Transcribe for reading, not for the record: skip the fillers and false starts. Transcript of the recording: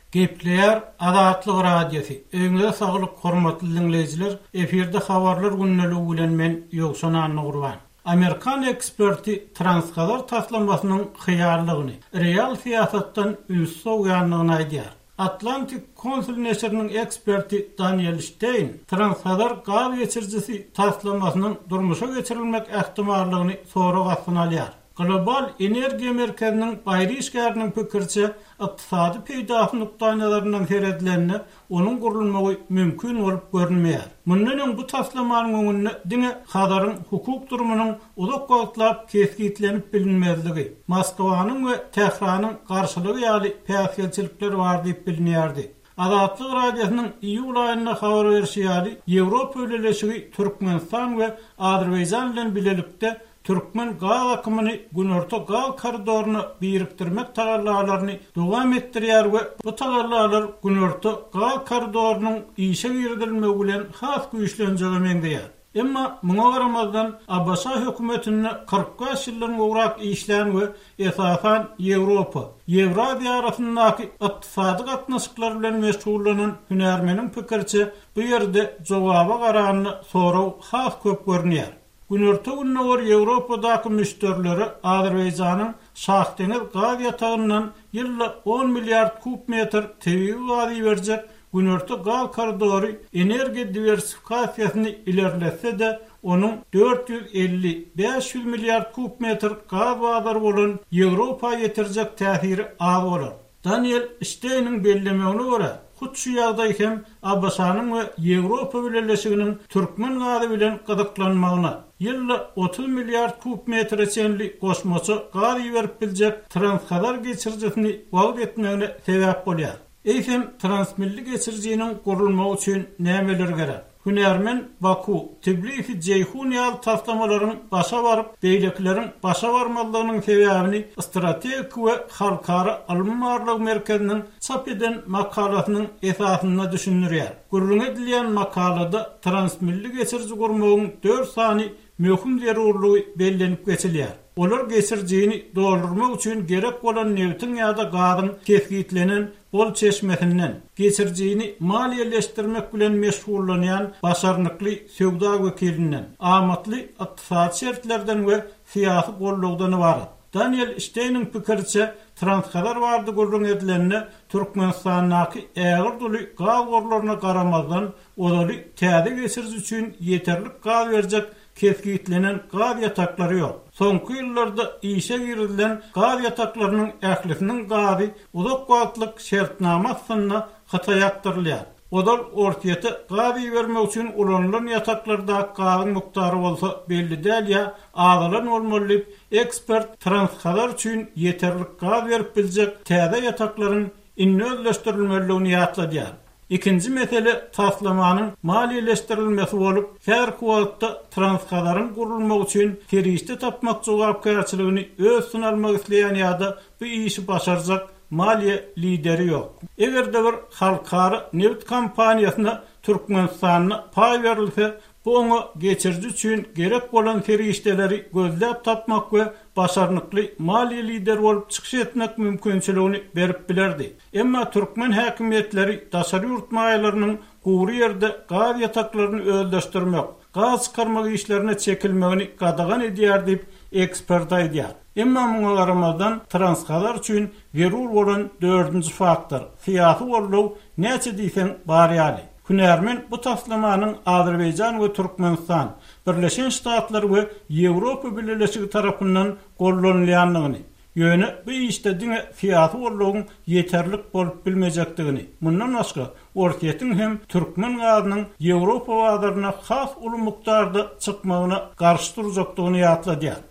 Gepleyer Azatlyk radiosu. Öňe saglyk hormatly dinleyijiler, efirde habarlar günneligi bilen men Ýogşan Annurwan. Amerikan eksperti transkadar taslamasynyň hyýarlygyny, real siýasatdan ünsü uýanlygyny aýdýar. Atlantic Council neşriniň eksperti Daniel Stein, transkadar gaz geçirjisi taslamasynyň durmuşa geçirilmek ähtimallygyny soraw astyna alýar. Global Energiýa Merkeziniň baýry işgäriniň pikirçe, ykdysady peýdahy nukdanalarynyň seredlerini onuň gurulmagy mümkin bolup görünmeýär. Mundan bu taslamanyň öňünde diňe hadaryň hukuk durumynyň uzak wagtlap kesgitlenip bilinmezligi, Moskwanyň we Tehranyň garşylygy ýaly päsgelçilikler bar diýip bilinýärdi. Azatlyk radiosynyň iýul aýynda habar berişi ýaly Ýewropa öýleşigi Türkmenistan we Azerbaýjan bilen bilelikde Türkmen gaz akymyny günorta gaz koridoruny birikdirmek tagallarlaryny dowam etdirýär we bu tagallarlar günorta gaz koridorunyň işe girdilmegi bilen has güýçlenjegi meňdeýär. Emma muňa garamazdan Abbasa hökümetine 45 ýyldan gowrak işlän we esasan Ýewropa, Ýewraziýa arasyndaky ykdysady gatnaşyklar bilen meşgullanan hünärmeniň pikirçe bu ýerde jogaba garanyny soraw has köp görnýär. Günorta günnäwer Ýewropadaky müşterileri Azerbaýjanyň Şahdeňiz gaz ýatagyndan ýylda 10 milliard kubmetr tebii gaz berjek günorta gaz koridory energiýa diversifikasiýasyny ilerletse-de onuň 450-500 milliard kubmetr gaz bazary bolan Ýewropaya ýetirjek täsiri az bolar. Daniel Stein'in bellemegine görä, şu ýagdaý hem Abbasanyň we Ýewropa Birleşiginiň Türkmen gazy bilen gydyklanmagyna ýylda 30 milliard kubmetr çenli goşmaça gaz berip biljek transkadar geçirjisini wagt etmegine sebäp bolýar. Eýsem transmilli geçirjiniň gurulmagy üçin nämeler gerek? Hünärmen Baku, Tbilisi, Ceyhun ýaly taslamalaryň başa baryp, beýlekleriň başa barmalygynyň sebäbini strategik we halkara alymlarlyk merkeziniň çap eden makalasynyň esasynda düşünýär. Gurulmagy edilýän makalada transmilli geçirji gurmagyň 4 sany möhüm zerurlugy bellenip geçilýär. Olar geçirjini doldurmak üçin gerek bolan newtin ýa-da gazyň kesgitlenen bol çeşmesinden geçirjini maliýeleşdirmek bilen meşgullanýan başarnykly söwda wekilinden, amatly ykdysady şertlerden we siýasy gollugdan ibaret. Daniel Stein'in pikirçe transkadar bardy gurulmagy edilenine Türkmenistanyň ägir duly gaz gorlaryna garamazdan olary täze geçirji üçin ýeterlik gaz berjek kesgitlenen gaz ýataklary ýok. Soňky ýyllarda işe girilen gaz ýataklarynyň ählisiniň gazy uzak wagtlyk şertnama asyna hataýaktyrylýar. Odal ortaýata gaz bermek üçin ulanylan ýataklarda gazyň miqdary bolsa belli däl ýa azalan bolmaly. Ekspert transkadar üçin ýeterlik gaz berip biljek täze ýataklaryň inňözleşdirilmeliligini ýatladýar. İkinci mesele taslamanyň maliýeleşdirilmesi bolup, her wagtda transkadaryň gurulmagy üçin terişde tapmak jogapkärçiligini öz almak isleýän ýa-da bu işi başarjak maliýe lideri ýok. Egerde bir halkara neft kompaniýasyna Türkmenistanyň pay berilse, bu oňa geçirji üçin gerek bolan terişdeleri gözläp tapmak we başarnykly maliýe lider bolup çykyş etmek mümkinçiligini berip bilerdi. Emma Türkmen häkimetleri daşary ýurtmaýlarynyň gowry ýerde gaz ýataklaryny öldürmek, gaz çykarmak işlerine çekilmegini gadagan edýär diýip ekspert aýdýar. Emma muňa garamazdan transkadar üçin zerur bolan 4-nji faktor siýasy gollug näçe diýsen bar ýaly. Hünärmen bu taslamanyň Azerbaýjan we Türkmenistan, Birleşen Ştatlar we Ýewropa Birleşigi tarapyndan gollanylýanlygyny, ýöne bu işde diňe fiýaty bollugyň ýeterlik bolup bilmejekdigini, mundan başga ortaýatyň hem Türkmen gazynyň Ýewropa bazaryna has uly mikdarda çykmagyna garşy durjakdygyny ýatladýar.